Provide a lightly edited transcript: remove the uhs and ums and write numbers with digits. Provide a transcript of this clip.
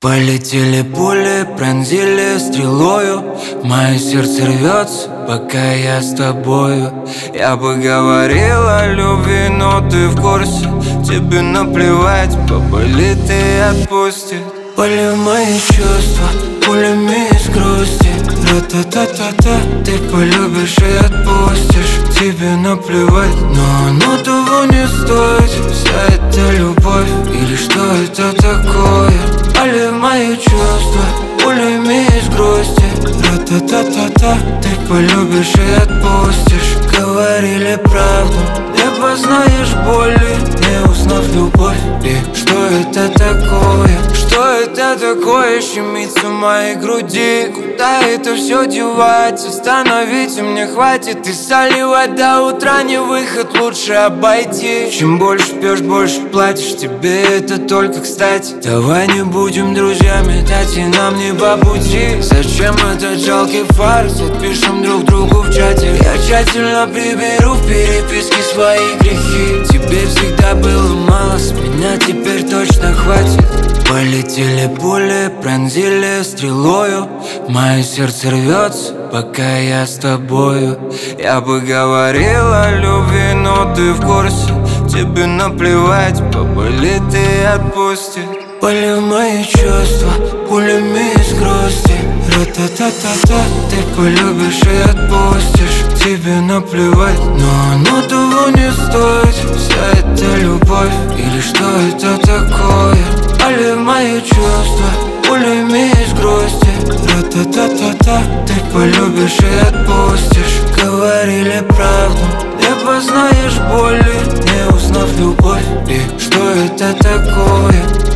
Полетели пули, пронзили стрелою. Мое сердце рвется, пока я с тобою. Я бы говорил о любви, но ты в курсе. Тебе наплевать, поболит и отпустит. Пали мои чувства пулями из грусти. Ра-та-та-та-та. Ты полюбишь и отпустишь. Тебе наплевать, но оно того не стоит. Вся эта любовь, или что это такое? Пали мои чувства пулями из грусти. Ра-та-та-та-та. Ты полюбишь и отпустишь. Говорили правду, не познаешь боли, не узнав любовь. И что это такое? Что это такое щемится в моей груди? Куда это все девать? Остановить мне хватит. И соливать до утра не выход, лучше обойти. Чем больше пьешь, больше платишь. Тебе это только кстати. Давай не будем друзьями, дать и нам не по пути. Зачем этот жалкий фарс? Отпишем друг другу в чате. Я тщательно приберу в переписке свои грехи. Тебе всегда было мало, с меня теперь точно хватит. Полетели пули, пронзили стрелою. Мое сердце рвется, пока я с тобою. Я бы говорил о любви, но ты в курсе. Тебе наплевать, поболит и отпустит. Пали мои чувства пулями из грусти. Ра-та-та-та-та. Ты полюбишь и отпустишь. Тебе наплевать, но оно того не стоит. Вся эта любовь, или что это такое? Пали мои чувства пулями из грусти. Ра-та-та-та-та. Ты полюбишь и отпустишь. Говорили правду, не познаешь боли, не узнав любовь. И что это такое?